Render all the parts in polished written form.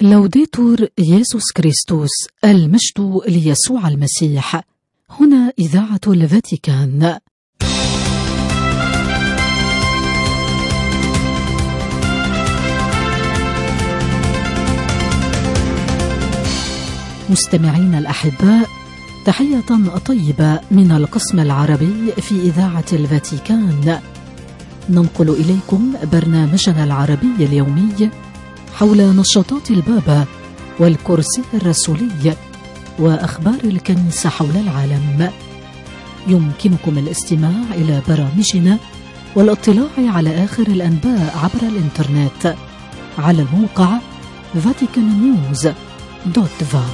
لوديتور يسوع كريستوس، المجد ليسوع المسيح. هنا إذاعة الفاتيكان. مستمعين الأحباء، تحية طيبة من القسم العربي في إذاعة الفاتيكان. ننقل إليكم برنامجنا العربي اليومي حول نشاطات البابا والكرسي الرسولي وأخبار الكنيسة حول العالم. يمكنكم الاستماع إلى برامجنا والاطلاع على آخر الأنباء عبر الإنترنت على الموقع vaticannews.va.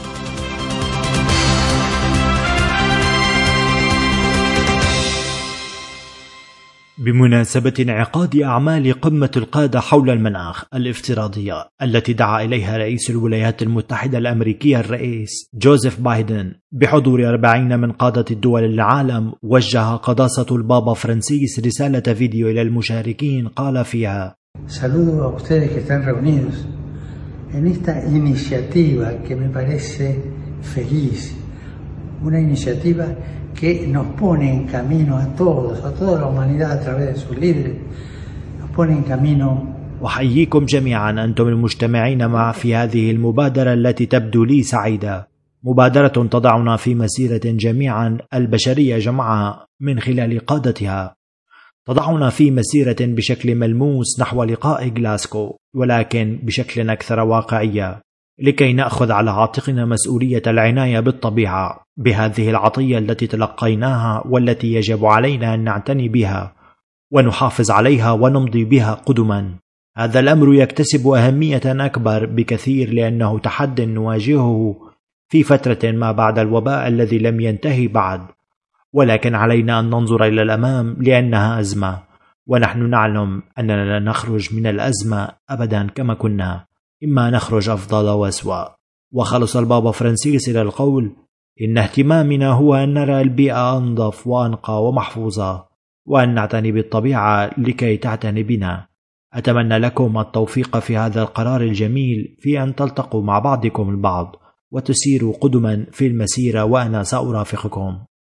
بمناسبة انعقاد أعمال قمة القادة حول المناخ الافتراضية التي دعا إليها رئيس الولايات المتحدة الأمريكية الرئيس جوزيف بايدن بحضور 40 من قادة الدول العالم، وجه قداسة البابا فرانسيس رسالة فيديو إلى المشاركين قال فيها: Saludo a ustedes que están reunidos en esta iniciativa que me parece feliz, una iniciativa que nos pone en camino a todos, a toda la humanidad a través de sus líderes, nos pone en camino. أحييكم جميعا أنتم المجتمعين مع في هذه المبادرة التي تبدو لي سعيدة، مبادرة تضعنا في مسيرة جميعا البشرية جمعاء من خلال قادتها، تضعنا في مسيرة بشكل ملموس نحو لقاء غلاسكو، ولكن بشكل أكثر واقعية، لكي نأخذ على عاتقنا مسؤولية العناية بالطبيعة، بهذه العطية التي تلقيناها والتي يجب علينا أن نعتني بها ونحافظ عليها ونمضي بها قدما. هذا الأمر يكتسب أهمية أكبر بكثير لأنه تحدي نواجهه في فترة ما بعد الوباء الذي لم ينتهي بعد، ولكن علينا أن ننظر إلى الأمام لأنها أزمة، ونحن نعلم أننا لا نخرج من الأزمة أبدا كما كنا، إما نخرج أفضل وأسوأ. وخلص البابا فرانسيس إلى القول: إن اهتمامنا هو أن نرى البيئة أنظف وأنقى ومحفوظة، وأن نعتني بالطبيعة لكي تعتني بنا. أتمنى لكم التوفيق في هذا القرار الجميل في أن تلتقوا مع بعضكم البعض وتسيروا قدما في المسيرة، وأنا سأرافقكم.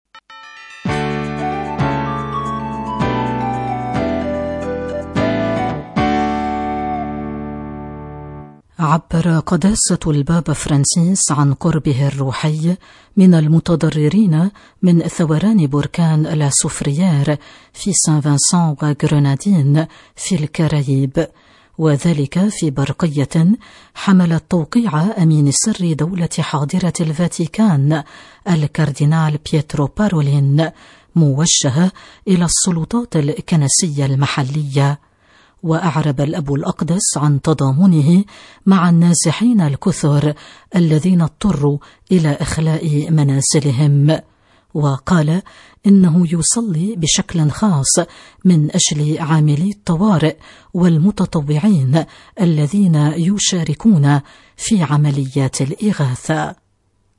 عبر قداسة البابا فرانسيس عن قربه الروحي من المتضررين من ثوران بركان لا سوفريير في سان فانسان وغرنادين في الكاريب، وذلك في برقية حملت توقيع أمين سر دولة حاضرة الفاتيكان الكاردينال بيترو بارولين، موجهة إلى السلطات الكنسية المحلية. وأعرب الأب الأقدس عن تضامنه مع النازحين الكثر الذين اضطروا إلى إخلاء منازلهم، وقال إنه يصلي بشكل خاص من أجل عاملي الطوارئ والمتطوعين الذين يشاركون في عمليات الإغاثة.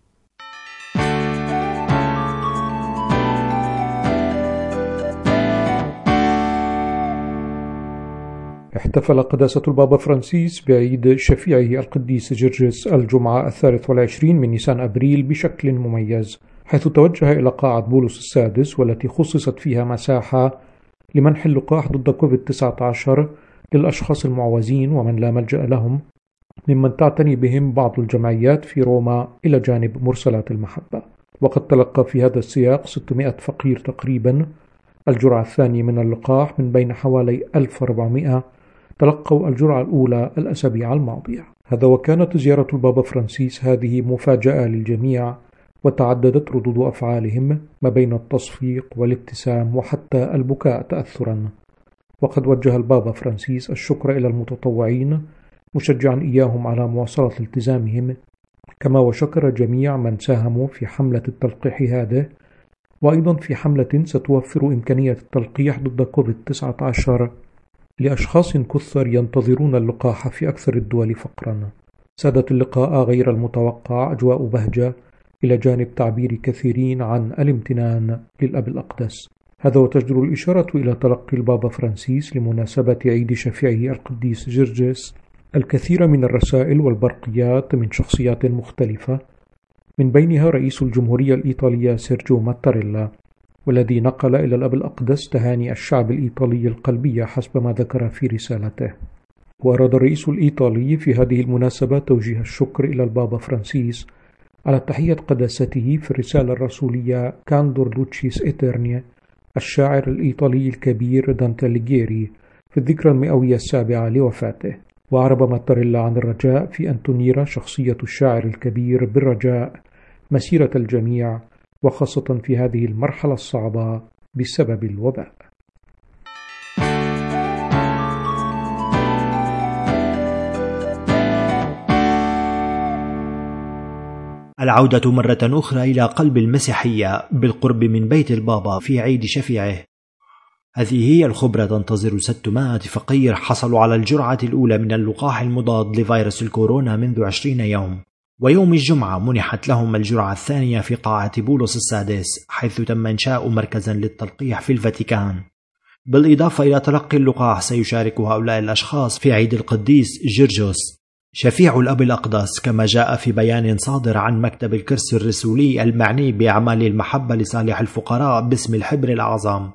احتفل قداسة البابا فرانسيس بعيد شفيعه القديس جرجس الجمعة 23 من نيسان أبريل بشكل مميز، حيث توجه إلى قاعة بولس السادس، والتي خصصت فيها مساحة لمنح اللقاح ضد كوفيد-19 للأشخاص المعوزين ومن لا ملجأ لهم، ممن تعتني بهم بعض الجمعيات في روما، إلى جانب مرسلات المحبة. وقد تلقى في هذا السياق 600 فقير تقريبا الجرعة الثانية من اللقاح، من بين حوالي 1400 تلقوا الجرعة الأولى الأسابيع الماضية. هذا وكانت زيارة البابا فرانسيس هذه مفاجأة للجميع، وتعددت ردود أفعالهم ما بين التصفيق والابتسام وحتى البكاء تأثرا. وقد وجه البابا فرانسيس الشكر إلى المتطوعين، مشجعا إياهم على مواصلة التزامهم، كما وشكر جميع من ساهموا في حملة التلقيح هذه، وأيضا في حملة ستوفر إمكانية التلقيح ضد كوفيد-19 لأشخاص كثر ينتظرون اللقاح في أكثر الدول فقرا. سادت اللقاء غير المتوقع أجواء بهجة، إلى جانب تعبير كثيرين عن الامتنان للأب الأقدس. هذا وتجدر الإشارة إلى تلقي البابا فرانسيس لمناسبة عيد شفيعه القديس جرجس الكثير من الرسائل والبرقيات من شخصيات مختلفة، من بينها رئيس الجمهورية الإيطالية سيرجيو ماتاريلا، والذي نقل إلى الأب الأقدس تهاني الشعب الإيطالي القلبية حسب ما ذكر في رسالته. وأراد الرئيس الإيطالي في هذه المناسبة توجيه الشكر إلى البابا فرانسيس على تحية قداسته في الرسالة الرسولية كاندور لوتشيس إيترنيا الشاعر الإيطالي الكبير دانتي أليغيري في الذكرى المئوية السابعة لوفاته. وأعرب ماتاريلا عن الرجاء في أن تنير شخصية الشاعر الكبير بالرجاء مسيرة الجميع، وخاصة في هذه المرحلة الصعبة بسبب الوباء. العودة مرة أخرى إلى قلب المسيحية بالقرب من بيت البابا في عيد شفيعه. هذه هي الخبرة تنتظر 600 فقير حصلوا على الجرعة الأولى من اللقاح المضاد لفيروس الكورونا منذ 20 يوم، ويوم الجمعة منحت لهم الجرعة الثانية في قاعة بولس السادس، حيث تم إنشاء مركزا للتلقيح في الفاتيكان. بالإضافة إلى تلقي اللقاح سيشارك هؤلاء الأشخاص في عيد القديس جرجس شفيع الأب الأقدس، كما جاء في بيان صادر عن مكتب الكرسي الرسولي المعني بأعمال المحبة لصالح الفقراء باسم الحبر الأعظم،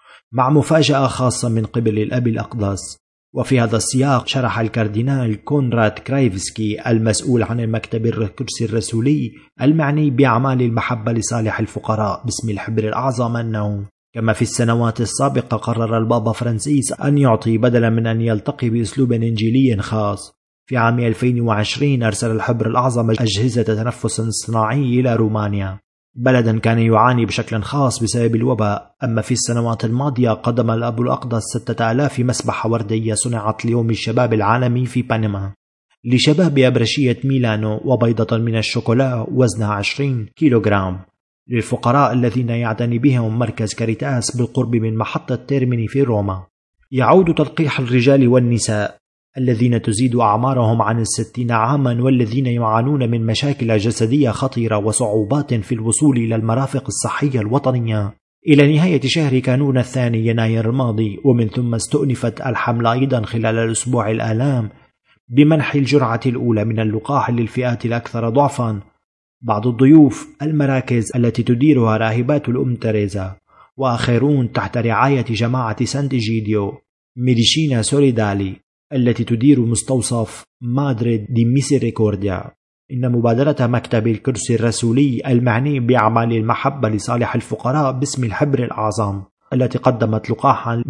مع مفاجأة خاصة من قبل الأب الأقدس. وفي هذا السياق شرح الكاردينال كونراد كرايفسكي المسؤول عن المكتب الكرسي الرسولي المعني بأعمال المحبة لصالح الفقراء باسم الحبر الأعظم أنه كما في السنوات السابقة قرر البابا فرانسيس أن يعطي بدلا من أن يلتقي بأسلوب إنجيلي خاص. في عام 2020 أرسل الحبر الأعظم أجهزة تنفس اصطناعي إلى رومانيا، بلدا كان يعاني بشكل خاص بسبب الوباء. أما في السنوات الماضية قدم الأب الأقدس 6000 مسبحة وردية صنعت ليوم الشباب العالمي في بنما لشباب أبرشية ميلانو، وبيضة من الشوكولا وزنها 20 كيلوغرام للفقراء الذين يعتني بهم مركز كاريتاس بالقرب من محطة تيرميني في روما. يعود تلقيح الرجال والنساء الذين تزيد أعمارهم عن 60 عاما والذين يعانون من مشاكل جسدية خطيرة وصعوبات في الوصول إلى المرافق الصحية الوطنية إلى نهاية شهر كانون الثاني يناير الماضي. ومن ثم استؤنفت الحملة أيضا خلال الأسبوع الآلام بمنح الجرعة الأولى من اللقاح للفئات الأكثر ضعفا. بعض الضيوف المراكز التي تديرها راهبات الأم تريزا، وآخرون تحت رعاية جماعة سانت إيجيديو ميديشينا سوليدالي التي تدير مستوصف مادريد دي ميسيريكورديا. إن مبادرة مكتب الكرسي الرسولي المعني بأعمال المحبة لصالح الفقراء باسم الحبر الأعظم التي قدمت لقاحا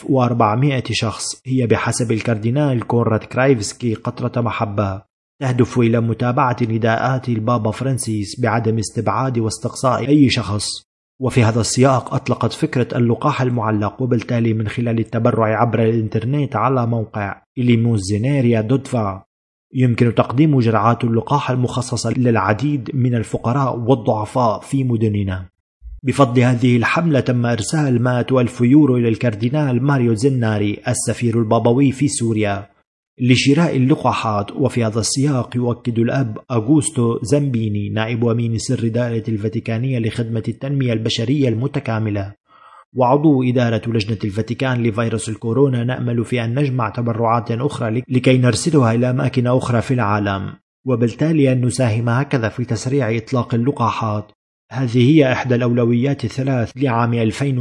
ل1400 شخص هي بحسب الكاردينال كونراد كرايفسكي قطرة محبة تهدف إلى متابعة نداءات البابا فرانسيس بعدم استبعاد واستقصاء أي شخص. وفي هذا السياق أطلقت فكرة اللقاح المعلق، وبالتالي من خلال التبرع عبر الإنترنت على موقع إليموزينيريا.فا يمكن تقديم جرعات اللقاح المخصصة للعديد من الفقراء والضعفاء في مدننا. بفضل هذه الحملة تم إرسال 100,000 يورو إلى الكاردينال ماريو زيناري السفير البابوي في سوريا لشراء اللقاحات. وفي هذا السياق يؤكد الأب أغوستو زامبيني نائب أمين سر دائرة الفاتيكانية لخدمة التنمية البشرية المتكاملة وعضو إدارة لجنة الفاتيكان لفيروس الكورونا، نأمل في أن نجمع تبرعات أخرى لكي نرسلها إلى أماكن أخرى في العالم، وبالتالي أن نساهم هكذا في تسريع إطلاق اللقاحات. هذه هي إحدى الأولويات الثلاث لعام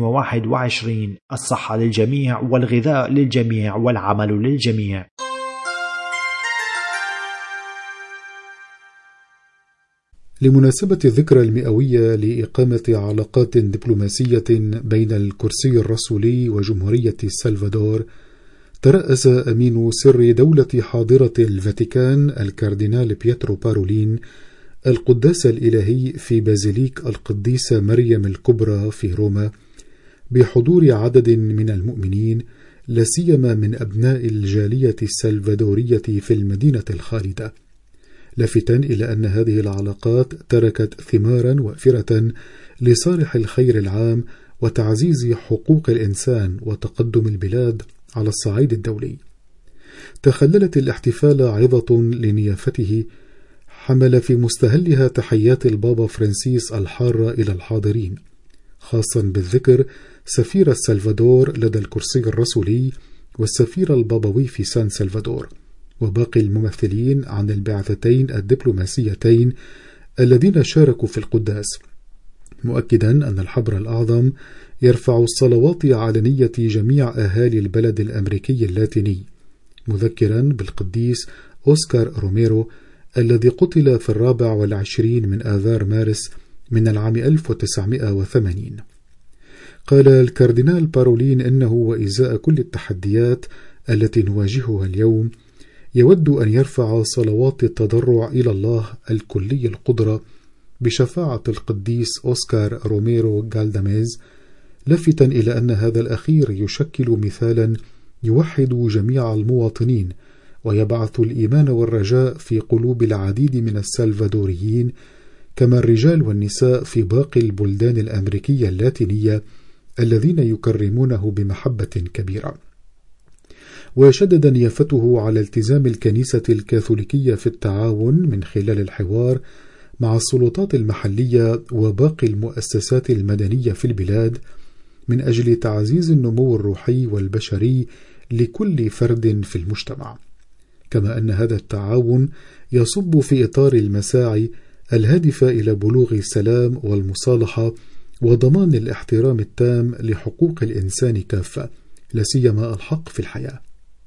2021: الصحة للجميع والغذاء للجميع والعمل للجميع. لمناسبة الذكرى المئوية لإقامة علاقات دبلوماسية بين الكرسي الرسولي وجمهورية السلفادور، ترأس أمين سر دولة حاضرة الفاتيكان الكاردينال بيترو بارولين القداس الإلهي في بازيليك القديسة مريم الكبرى في روما بحضور عدد من المؤمنين، لا سيما من أبناء الجالية السلفادورية في المدينة الخالدة، لافتاً إلى أن هذه العلاقات تركت ثماراً وافرة لصالح الخير العام وتعزيز حقوق الإنسان وتقدم البلاد على الصعيد الدولي. تخللت الاحتفال عظة لنيافته حمل في مستهلها تحيات البابا فرانسيس الحارة إلى الحاضرين، خاصاً بالذكر سفير السلفادور لدى الكرسي الرسولي والسفير البابوي في سان سلفادور، وباقي الممثلين عن البعثتين الدبلوماسيتين الذين شاركوا في القداس، مؤكدا أن الحبر الأعظم يرفع الصلوات على نية جميع أهالي البلد الأمريكي اللاتيني، مذكرا بالقديس أوسكار روميرو الذي قتل في 24 من آذار مارس من العام 1980. قال الكاردينال بارولين إنه وإزاء كل التحديات التي نواجهها اليوم يود أن يرفع صلوات التضرع إلى الله الكلي القدرة بشفاعة القديس أوسكار روميرو غالداميز، لافتا إلى أن هذا الأخير يشكل مثالا يوحد جميع المواطنين ويبعث الإيمان والرجاء في قلوب العديد من السلفادوريين، كما الرجال والنساء في باقي البلدان الأمريكية اللاتينية الذين يكرمونه بمحبة كبيرة. وشدد نيافته على التزام الكنيسة الكاثوليكية في التعاون من خلال الحوار مع السلطات المحلية وباقي المؤسسات المدنية في البلاد من أجل تعزيز النمو الروحي والبشري لكل فرد في المجتمع، كما أن هذا التعاون يصب في إطار المساعي الهادفة إلى بلوغ السلام والمصالحة وضمان الاحترام التام لحقوق الإنسان كافة، لا سيما الحق في الحياة.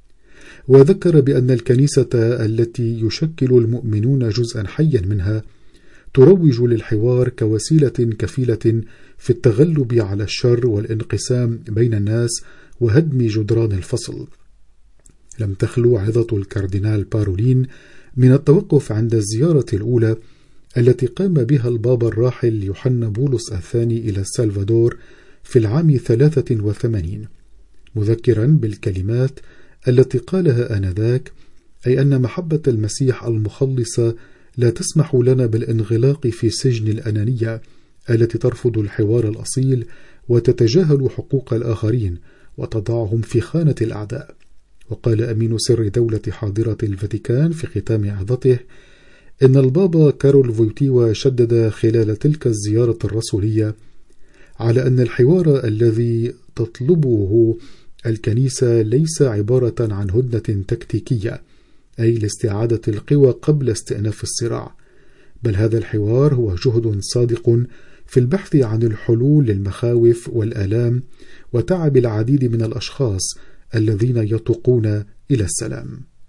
وذكر بأن الكنيسة التي يشكل المؤمنون جزءا حيا منها تروج للحوار كوسيلة كفيلة في التغلب على الشر والانقسام بين الناس وهدم جدران الفصل. لم تخلو عظة الكاردينال بارولين من التوقف عند الزيارة الأولى التي قام بها البابا الراحل يوحنا بولس الثاني إلى السلفادور في العام 83، مذكرا بالكلمات التي قالها آنذاك، أي أن محبة المسيح المخلصة لا تسمح لنا بالانغلاق في سجن الأنانية التي ترفض الحوار الأصيل وتتجاهل حقوق الآخرين وتضعهم في خانة الأعداء. وقال أمين سر دولة حاضرة الفاتيكان في ختام عظته إن البابا كارول فويتيوا شدد خلال تلك الزيارة الرسولية على أن الحوار الذي تطلبه الكنيسة ليس عبارة عن هدنة تكتيكية، أي لاستعادة القوى قبل استئناف الصراع، بل هذا الحوار هو جهد صادق في البحث عن الحلول للمخاوف والآلام وتعب العديد من الأشخاص الذين يتوقون إلى السلام.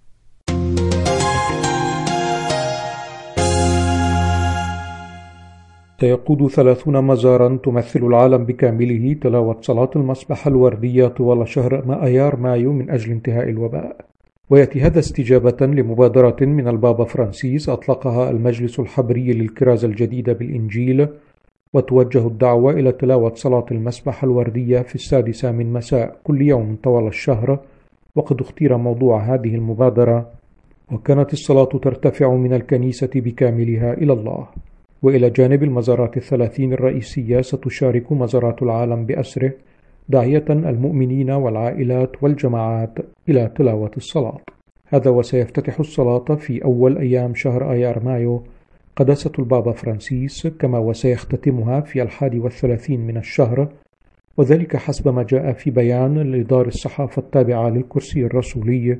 سيقود 30 مزارا تمثل العالم بكامله تلاوة صلاة المسبح الوردية طوال شهر آيار مايو من أجل انتهاء الوباء، ويأتي هذا استجابة لمبادرة من البابا فرانسيس أطلقها المجلس الحبري للكرازة الجديدة بالإنجيل، وتوجه الدعوة إلى تلاوة صلاة المسبح الوردية في 6 من مساء كل يوم طوال الشهر. وقد اختير موضوع هذه المبادرة وكانت الصلاة ترتفع من الكنيسة بكاملها إلى الله. وإلى جانب المزارات 30 الرئيسية ستشارك مزارات العالم بأسره داعية المؤمنين والعائلات والجماعات إلى تلاوة الصلاة. هذا وسيفتتح الصلاة في أول أيام شهر آيار مايو قداسة البابا فرانسيس، كما وسيختتمها في 31 من الشهر، وذلك حسب ما جاء في بيان لدار الصحافة التابعة للكرسي الرسولي.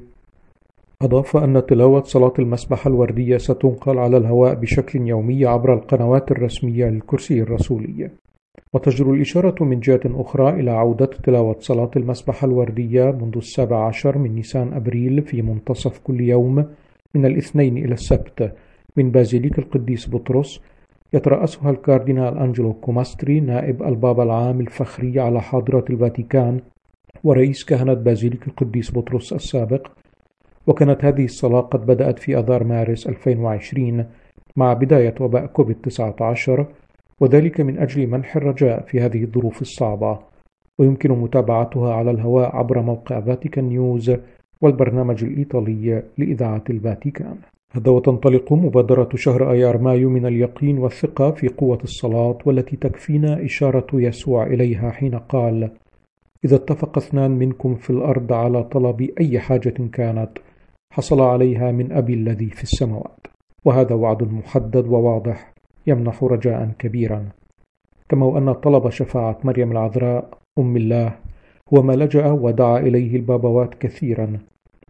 أضاف أن تلاوة صلاة المسبح الوردية ستنقل على الهواء بشكل يومي عبر القنوات الرسمية للكرسي الرسولي. وتجر الإشارة من جهة أخرى إلى عودة تلاوة صلاة المسبح الوردية منذ 17 من نيسان أبريل في منتصف كل يوم من الاثنين إلى السبت من بازيليك القديس بطرس، يترأسها الكاردينال أنجلو كوماستري نائب البابا العام الفخري على حاضرة الفاتيكان ورئيس كهنة بازيليك القديس بطرس السابق. وكانت هذه الصلاة قد بدأت في آذار مارس 2020 مع بداية وباء كوفيد-19، وذلك من أجل منح الرجاء في هذه الظروف الصعبة. ويمكن متابعتها على الهواء عبر موقع فاتيكان نيوز والبرنامج الإيطالي لإذاعة الفاتيكان. هذا وتنطلق مبادرة شهر آيار مايو من اليقين والثقة في قوة الصلاة، والتي تكفينا إشارة يسوع إليها حين قال: إذا اتفق 2 منكم في الأرض على طلب أي حاجة كانت حصل عليها من أبي الذي في السماوات. وهذا وعد محدد وواضح يمنح رجاء كبيرا. كما أن طلب شفاعة مريم العذراء أم الله هو ما لجأ ودعا إليه البابوات كثيرا،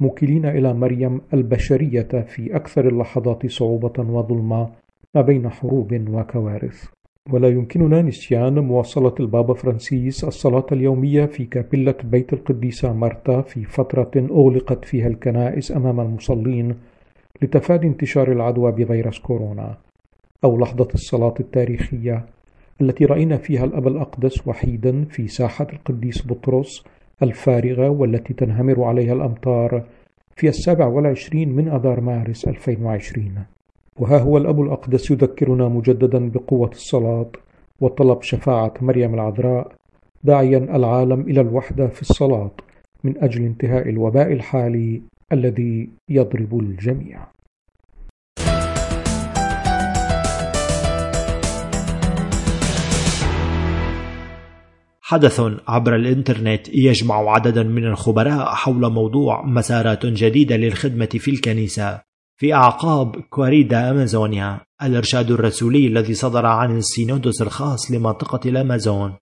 موكلين إلى مريم البشرية في أكثر اللحظات صعوبة وظلمة ما بين حروب وكوارث. ولا يمكننا نسيان مواصلة البابا فرانسيس الصلاة اليومية في كابيلة بيت القديسة مارتا في فترة أغلقت فيها الكنائس أمام المصلين لتفادي انتشار العدوى بفيروس كورونا، أو لحظة الصلاة التاريخية التي رأينا فيها الأب الأقدس وحيدا في ساحة القديس بطرس الفارغة والتي تنهمر عليها الأمطار في 27 من أذار مارس 2020. وها هو الأب الأقدس يذكرنا مجددا بقوة الصلاة وطلب شفاعة مريم العذراء، داعيا العالم إلى الوحدة في الصلاة من أجل انتهاء الوباء الحالي الذي يضرب الجميع. حدث عبر الإنترنت يجمع عددا من الخبراء حول موضوع مسارات جديدة للخدمة في الكنيسة في أعقاب كوريدا أمازونيا، الإرشاد الرسولي الذي صدر عن السينودوس الخاص لمنطقة الأمازون.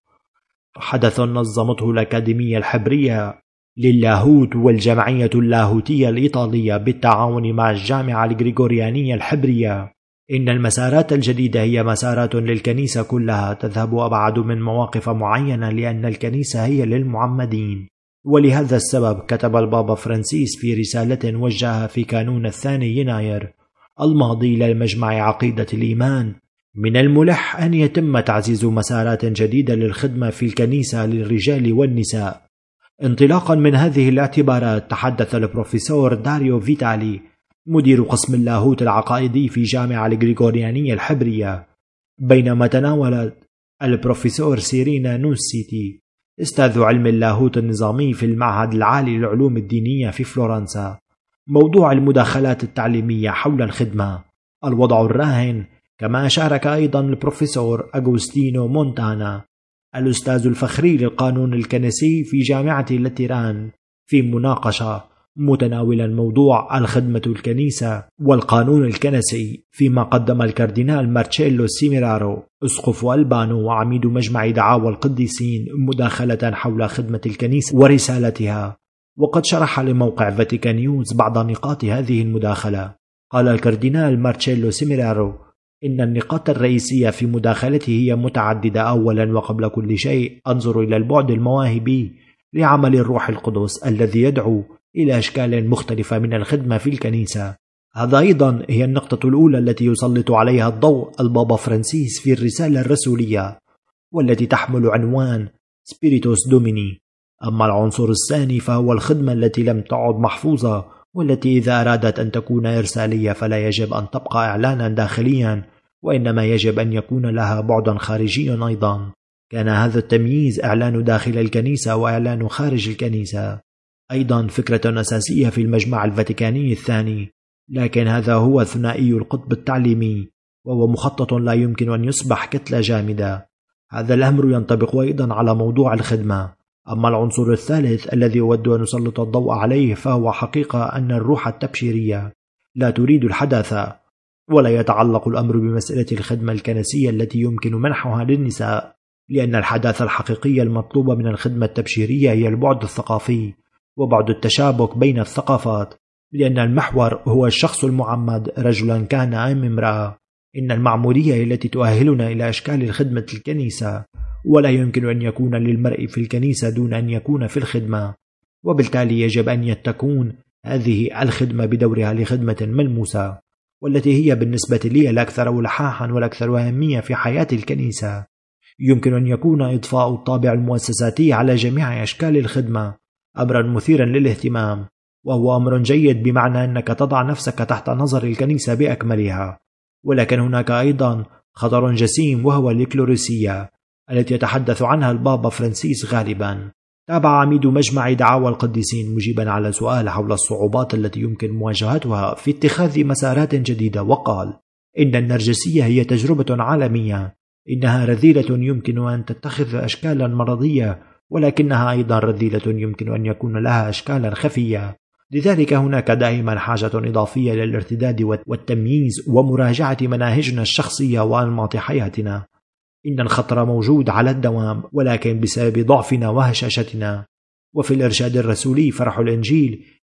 حدث نظمته الأكاديمية الحبرية للاهوت والجمعية اللاهوتية الإيطالية بالتعاون مع الجامعة الغريغوريانية الحبرية. إن المسارات الجديدة هي مسارات للكنيسة كلها تذهب أبعد من مواقف معينة، لأن الكنيسة هي للمعمدين. ولهذا السبب كتب البابا فرانسيس في رسالة وجهها في كانون 2 يناير الماضي للمجمع عقيدة الإيمان: من الملح أن يتم تعزيز مسارات جديدة للخدمة في الكنيسة للرجال والنساء. انطلاقا من هذه الاعتبارات تحدث البروفيسور داريو فيتالي مدير قسم اللاهوت العقائدي في جامعة الغريغوريانية الحبرية، بينما تناولت البروفيسور سيرينا نوسيتي أستاذ علم اللاهوت النظامي في المعهد العالي للعلوم الدينية في فلورنسا موضوع المداخلات التعليمية حول الخدمة، الوضع الراهن. كما شارك أيضا البروفيسور أغوستينو مونتانا الأستاذ الفخري للقانون الكنسي في جامعة لاتيران في مناقشة متناولا موضوع الخدمة الكنيسة والقانون الكنسي، فيما قدم الكاردينال مارتشيلو سيميرارو أسقف ألبانو وعميد مجمع دعاوى القديسين مداخلة حول خدمة الكنيسة ورسالتها. وقد شرح لموقع فاتيكان نيوز بعض نقاط هذه المداخلة. قال الكاردينال مارتشيلو سيميرارو إن النقاط الرئيسية في مداخلته هي متعددة. أولا وقبل كل شيء أنظر إلى البعد المواهبي لعمل الروح القدس الذي يدعو إلى أشكال مختلفة من الخدمة في الكنيسة. هذا أيضا هي النقطة الأولى التي يسلط عليها الضوء البابا فرانسيس في الرسالة الرسولية والتي تحمل عنوان سبيريتوس دوميني. أما العنصر الثاني فهو الخدمة التي لم تعد محفوظة، والتي إذا أرادت أن تكون إرسالية فلا يجب أن تبقى إعلانا داخليا، وإنما يجب أن يكون لها بعدا خارجيا أيضا. كان هذا التمييز إعلان داخل الكنيسة وإعلان خارج الكنيسة أيضا فكرة أساسية في المجمع الفاتيكاني الثاني، لكن هذا هو ثنائي القطب التعليمي، وهو مخطط لا يمكن أن يصبح كتلة جامدة. هذا الأمر ينطبق أيضا على موضوع الخدمة. أما العنصر الثالث الذي أود أن أسلط الضوء عليه فهو حقيقة أن الروح التبشيرية لا تريد الحداثة، ولا يتعلق الأمر بمسألة الخدمة الكنسية التي يمكن منحها للنساء، لأن الحداثة الحقيقية المطلوبة من الخدمة التبشيرية هي البعد الثقافي وبعد التشابك بين الثقافات، لأن المحور هو الشخص المعمد رجلا كان أم امرأة. إن المعمودية التي تؤهلنا إلى أشكال الخدمة الكنيسة، ولا يمكن أن يكون للمرء في الكنيسة دون أن يكون في الخدمة، وبالتالي يجب أن تكون هذه الخدمة بدورها لخدمة ملموسة، والتي هي بالنسبة لي الأكثر إلحاحا والأكثر أهمية في حياة الكنيسة. يمكن أن يكون إضفاء الطابع المؤسساتي على جميع أشكال الخدمة أمرا مثيرا للاهتمام، وهو أمر جيد بمعنى أنك تضع نفسك تحت نظر الكنيسة بأكملها. ولكن هناك أيضا خطر جسيم وهو الإكلوريسية التي يتحدث عنها البابا فرانسيس غالبا. تابع عميد مجمع دعاوى القديسين مجيبا على سؤال حول الصعوبات التي يمكن مواجهتها في اتخاذ مسارات جديدة، وقال إن النرجسية هي تجربة عالمية، إنها رذيلة يمكن أن تتخذ أشكالا مرضية، ولكنها أيضا رذيلة يمكن أن يكون لها أشكالا خفية. لذلك هناك دائما حاجة إضافية للارتداد والتمييز ومراجعة مناهجنا الشخصية وأنماط حياتنا. إن الخطر موجود على الدوام، ولكن بسبب ضعفنا وهشاشتنا. وفي الإرشاد الرسولي فرح الإنجيل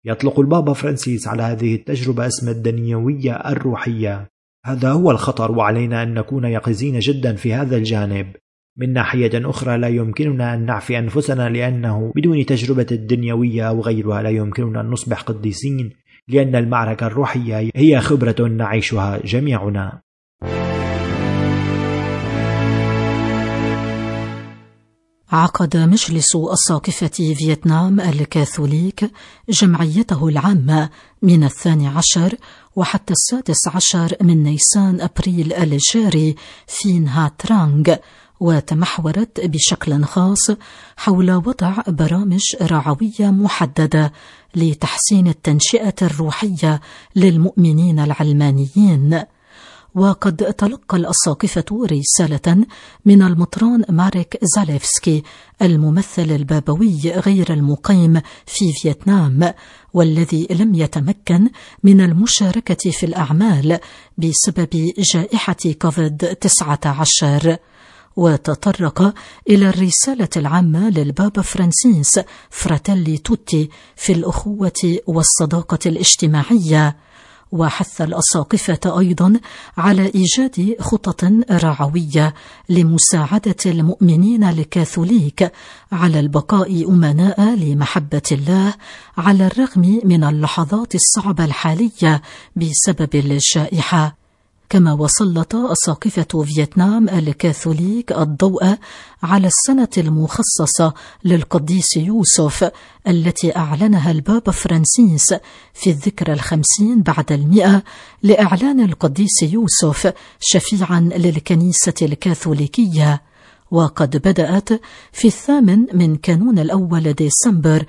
يطلق البابا فرانسيس على هذه التجربة اسم الدنيوية الروحية. هذا هو الخطر، وعلينا أن نكون يقظين جدا في هذا الجانب. من ناحية أخرى لا يمكننا أن نعفي أنفسنا، لأنه بدون تجربة الدنيوية أو غيرها لا يمكننا أن نصبح قديسين، لأن المعركة الروحية هي خبرة نعيشها جميعنا. عقد مجلس أساقفة فيتنام الكاثوليك جمعيته العامة من 12 وحتى 16 من نيسان أبريل الجاري في نها ترانغ، وتمحورت بشكل خاص حول وضع برامج رعوية محددة لتحسين التنشئة الروحية للمؤمنين العلمانيين. وقد تلقى الأساقفة رسالة من المطران مارك زاليفسكي الممثل البابوي غير المقيم في فيتنام، والذي لم يتمكن من المشاركة في الأعمال بسبب جائحة كوفيد-19، وتطرق إلى الرسالة العامة للبابا فرانسيس فراتيلي توتي في الأخوة والصداقة الاجتماعية، وحث الأساقفة أيضا على إيجاد خطط رعوية لمساعدة المؤمنين الكاثوليك على البقاء أمناء لمحبة الله على الرغم من اللحظات الصعبة الحالية بسبب الجائحة. كما وسلط أساقفة فيتنام الكاثوليك الضوء على السنة المخصصة للقديس يوسف التي أعلنها البابا فرانسيس في الذكرى 50 بعد 100 لإعلان القديس يوسف شفيعا للكنيسة الكاثوليكية، وقد بدأت في 8 من كانون الأول ديسمبر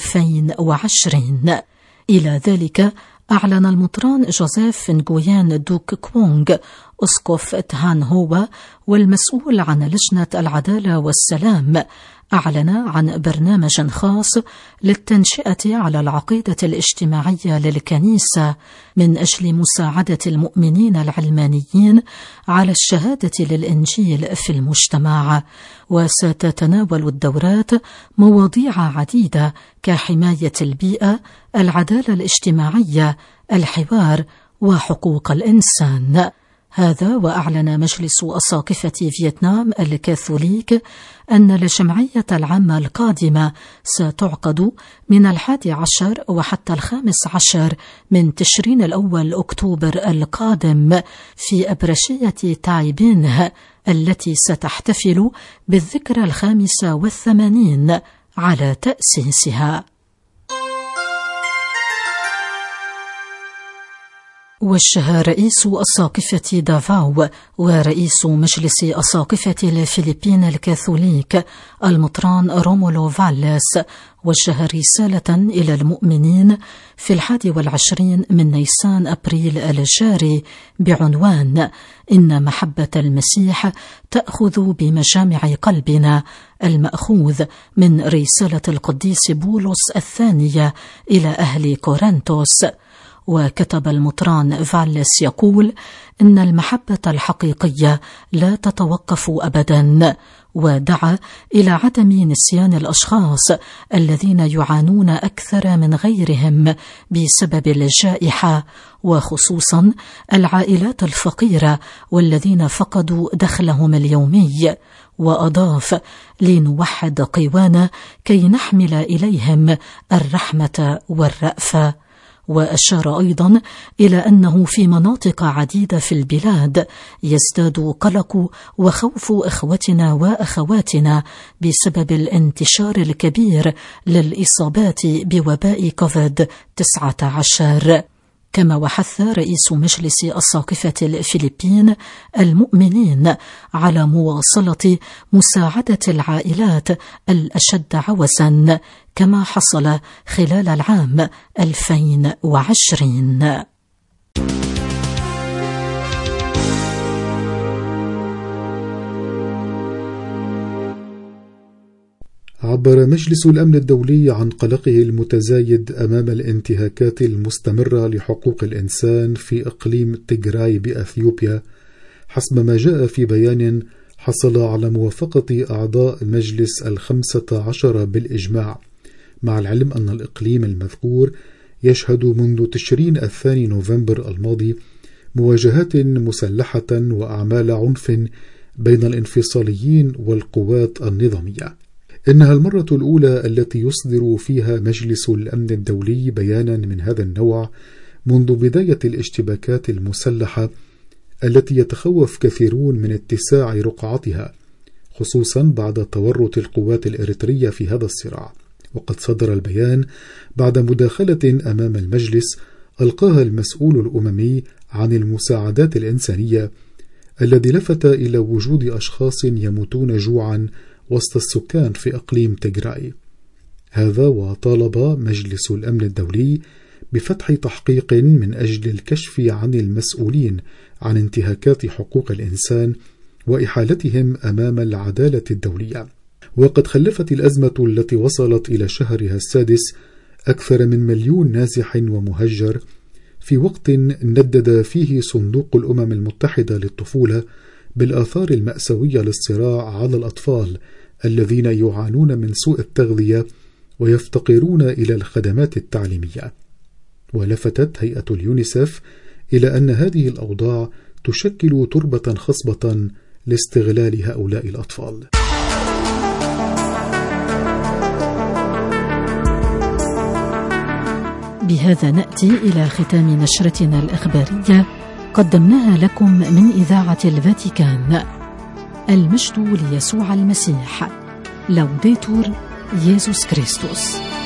2020. إلى ذلك أعلن المطران جوزيف نغويان دوك كوونغ أسقف تهان هوا والمسؤول عن لجنة العدالة والسلام، أعلن عن برنامج خاص للتنشئة على العقيدة الاجتماعية للكنيسة من أجل مساعدة المؤمنين العلمانيين على الشهادة للإنجيل في المجتمع. وستتناول الدورات مواضيع عديدة كحماية البيئة، العدالة الاجتماعية، الحوار وحقوق الإنسان. هذا وأعلن مجلس أساقفة فيتنام الكاثوليك أن الجمعية العامة القادمة ستعقد من 11 وحتى 15 من تشرين الأول أكتوبر القادم في أبرشية تايبينه التي ستحتفل بالذكرى 85 على تأسيسها. وجه رئيس أساقفة دافاو ورئيس مجلس أساقفة الفلبين الكاثوليك المطران رومولو فاليس وجه رسالة إلى المؤمنين في 21 من نيسان أبريل الجاري بعنوان إن محبة المسيح تأخذ بمجامع قلبنا، المأخوذ من رسالة القديس بولس الثانية إلى أهل كورنثوس. وكتب المطران فاليس يقول إن المحبة الحقيقية لا تتوقف أبدا، ودعا إلى عدم نسيان الأشخاص الذين يعانون أكثر من غيرهم بسبب الجائحة، وخصوصا العائلات الفقيرة والذين فقدوا دخلهم اليومي. وأضاف: لنوحد قوانا كي نحمل إليهم الرحمة والرأفة. وأشار أيضا إلى أنه في مناطق عديدة في البلاد يزداد قلق وخوف إخوتنا وأخواتنا بسبب الانتشار الكبير للإصابات بوباء كوفيد-19. كما وحث رئيس مجلس أساقفة الفلبين المؤمنين على مواصلة مساعدة العائلات الأشد عوزا كما حصل خلال العام 2020. عبر مجلس الأمن الدولي عن قلقه المتزايد أمام الانتهاكات المستمرة لحقوق الإنسان في إقليم تيغراي بأثيوبيا، حسب ما جاء في بيان حصل على موافقة أعضاء المجلس 15 بالإجماع، مع العلم أن الإقليم المذكور يشهد منذ تشرين 2 نوفمبر الماضي مواجهات مسلحة وأعمال عنف بين الانفصاليين والقوات النظامية. إنها المرة الأولى التي يصدر فيها مجلس الأمن الدولي بيانا من هذا النوع منذ بداية الاشتباكات المسلحة التي يتخوف كثيرون من اتساع رقعتها، خصوصا بعد تورط القوات الإريترية في هذا الصراع. وقد صدر البيان بعد مداخلة أمام المجلس ألقاها المسؤول الأممي عن المساعدات الإنسانية، الذي لفت إلى وجود أشخاص يموتون جوعا وسط السكان في إقليم تيغراي. هذا وطالب مجلس الأمن الدولي بفتح تحقيق من أجل الكشف عن المسؤولين عن انتهاكات حقوق الإنسان وإحالتهم أمام العدالة الدولية. وقد خلفت الأزمة التي وصلت إلى شهرها السادس أكثر من 1,000,000 نازح ومهجر، في وقت ندد فيه صندوق الأمم المتحدة للطفولة بالآثار المأساوية للصراع على الأطفال الذين يعانون من سوء التغذية ويفتقرون إلى الخدمات التعليمية. ولفتت هيئة اليونيسف إلى أن هذه الأوضاع تشكل تربة خصبة لاستغلال هؤلاء الأطفال. بهذا نأتي إلى ختام نشرتنا الإخبارية قدمناها لكم من إذاعة الفاتيكان. المجد ليسوع المسيح. لوديتور يسوع كريستوس.